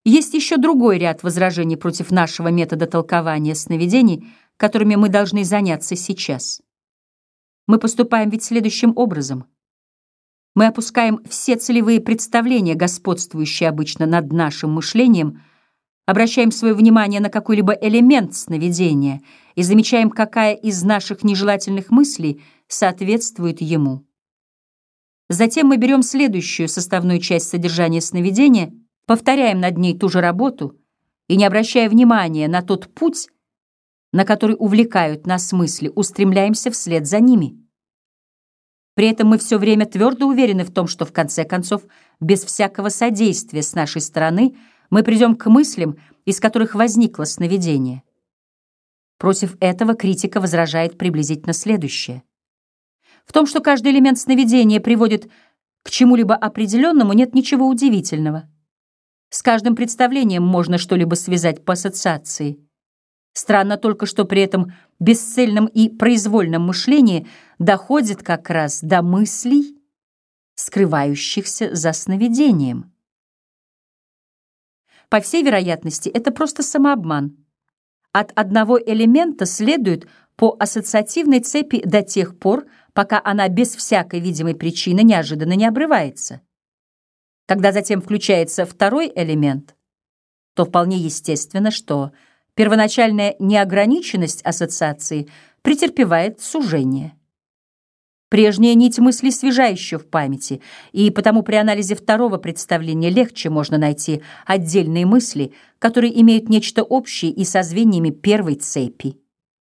Есть еще другой ряд возражений против нашего метода толкования сновидений, которыми мы должны заняться сейчас. Мы поступаем ведь следующим образом. Мы опускаем все целевые представления, господствующие обычно над нашим мышлением, обращаем свое внимание на какой-либо элемент сновидения и замечаем, какая из наших нежелательных мыслей соответствует ему. Затем мы берем следующую составную часть содержания сновидения, повторяем над ней ту же работу и, не обращая внимания на тот путь, на который увлекают нас мысли, устремляемся вслед за ними. При этом мы все время твердо уверены в том, что в конце концов, без всякого содействия с нашей стороны, мы придем к мыслям, из которых возникло сновидение. Против этого критика возражает приблизительно следующее. В том, что каждый элемент сновидения приводит к чему-либо определенному, нет ничего удивительного. С каждым представлением можно что-либо связать по ассоциации. Странно только, что при этом бесцельном и произвольном мышлении доходит как раз до мыслей, скрывающихся за сновидением. По всей вероятности, это просто самообман. От одного элемента следует по ассоциативной цепи до тех пор, пока она без всякой видимой причины неожиданно не обрывается. Когда затем включается второй элемент, то вполне естественно, что первоначальная неограниченность ассоциации претерпевает сужение. Прежняя нить мысли свежа еще в памяти, и потому при анализе второго представления легче можно найти отдельные мысли, которые имеют нечто общее и со звеньями первой цепи.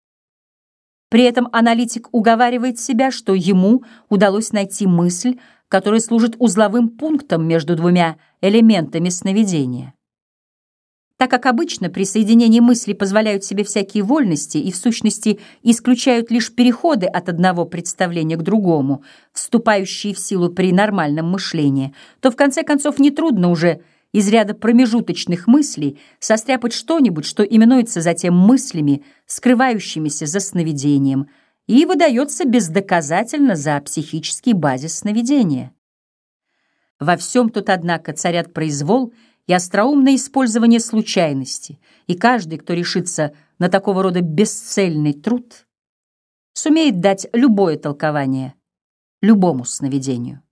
При этом аналитик уговаривает себя, что ему удалось найти мысль, которая служит узловым пунктом между двумя элементами сновидения. Так как обычно при соединении мыслей позволяют себе всякие вольности и в сущности исключают лишь переходы от одного представления к другому, вступающие в силу при нормальном мышлении, то в конце концов нетрудно уже из ряда промежуточных мыслей состряпать что-нибудь, что именуется затем мыслями, скрывающимися за сновидением, и выдается бездоказательно за психический базис сновидения. Во всем тут, однако, царят произвол и остроумное использование случайности, и каждый, кто решится на такого рода бесцельный труд, сумеет дать любое толкование любому сновидению.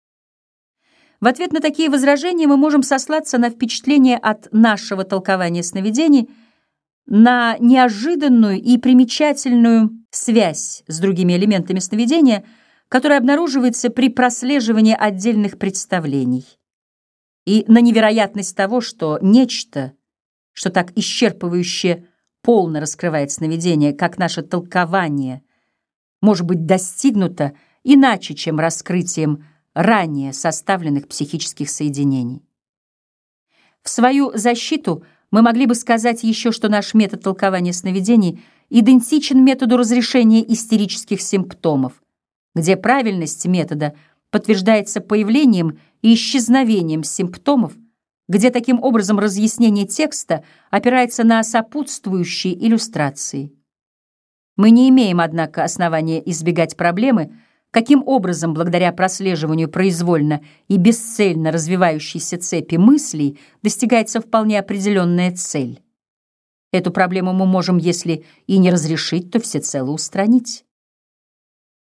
В ответ на такие возражения мы можем сослаться на впечатление от нашего толкования сновидений, на неожиданную и примечательную связь с другими элементами сновидения, которая обнаруживается при прослеживании отдельных представлений, и на невероятность того, что нечто, что так исчерпывающе полно раскрывает сновидение, как наше толкование, может быть достигнуто иначе, чем раскрытием ранее составленных психических соединений. В свою защиту мы могли бы сказать еще, что наш метод толкования сновидений идентичен методу разрешения истерических симптомов, где правильность метода подтверждается появлением и исчезновением симптомов, где таким образом разъяснение текста опирается на сопутствующие иллюстрации. Мы не имеем, однако, основания избегать проблемы, каким образом, благодаря прослеживанию произвольно и бесцельно развивающейся цепи мыслей, достигается вполне определенная цель. Эту проблему мы можем, если и не разрешить, то всецело устранить.